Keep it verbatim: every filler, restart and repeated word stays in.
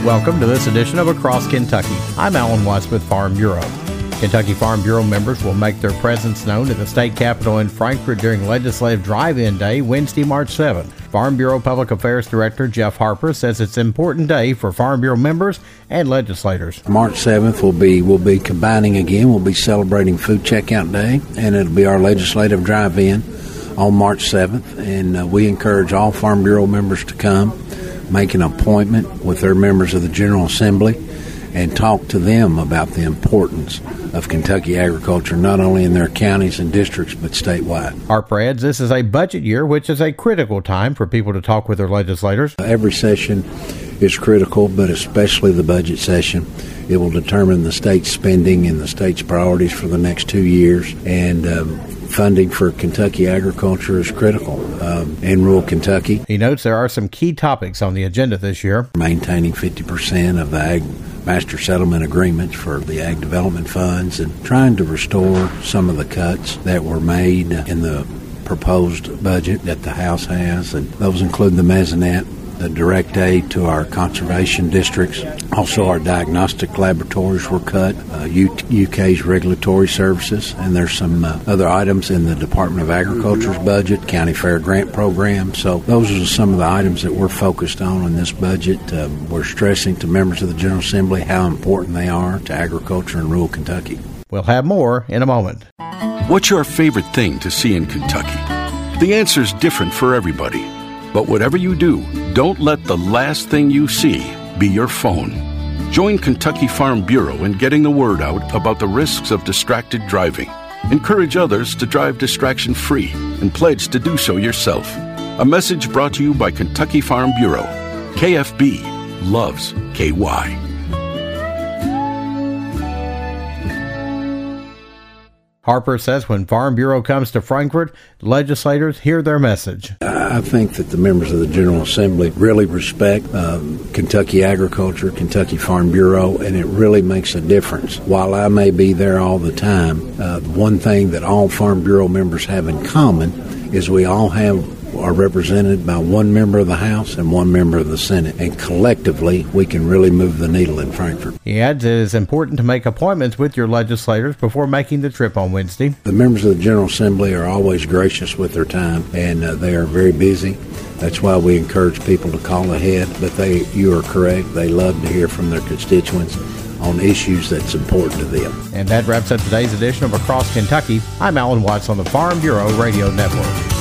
Welcome to this edition of Across Kentucky. I'm Alan Watts with Farm Bureau. Kentucky Farm Bureau members will make their presence known at the state capitol in Frankfort during Legislative Drive-In Day, Wednesday, March seventh. Farm Bureau Public Affairs Director Jeff Harper says it's an important day for Farm Bureau members and legislators. March seventh will be we'll be combining again. We'll be celebrating Food Checkout Day, and it'll be our Legislative Drive-In on March seventh. And uh, we encourage all Farm Bureau members to come, make an appointment with their members of the General Assembly, and talk to them about the importance of Kentucky agriculture, not only in their counties and districts, but statewide. Harper adds this is a budget year, which is a critical time for people to talk with their legislators. Every session is critical, but especially the budget session. It will determine the state's spending and the state's priorities for the next two years, and um, funding for Kentucky agriculture is critical um, in rural Kentucky. He notes there are some key topics on the agenda this year. Maintaining fifty percent of the ag master settlement agreements for the ag development funds, and trying to restore some of the cuts that were made in the proposed budget that the House has, and those include the mezzanette, the direct aid to our conservation districts. Also, our diagnostic laboratories were cut, uh, U- UK's regulatory services, and there's some uh, other items in the Department of Agriculture's budget, County Fair Grant Program. So those are some of the items that we're focused on in this budget. Uh, we're stressing to members of the General Assembly how important they are to agriculture in rural Kentucky. We'll have more in a moment. What's your favorite thing to see in Kentucky? The answer's different for everybody. But whatever you do, don't let the last thing you see be your phone. Join Kentucky Farm Bureau in getting the word out about the risks of distracted driving. Encourage others to drive distraction-free and pledge to do so yourself. A message brought to you by Kentucky Farm Bureau. K F B loves K Y. Harper says when Farm Bureau comes to Frankfort, legislators hear their message. I think that the members of the General Assembly really respect um, Kentucky agriculture, Kentucky Farm Bureau, and it really makes a difference. While I may be there all the time, uh, one thing that all Farm Bureau members have in common is we all have are represented by one member of the House and one member of the Senate, and collectively we can really move the needle in Frankfort. He adds it is important to make appointments with your legislators before making the trip on Wednesday. The members of the General Assembly are always gracious with their time, and uh, they are very busy. That's why we encourage people to call ahead, but they, you are correct, they love to hear from their constituents on issues that's important to them. And that wraps up today's edition of Across Kentucky. I'm Alan Watts on the Farm Bureau Radio Network.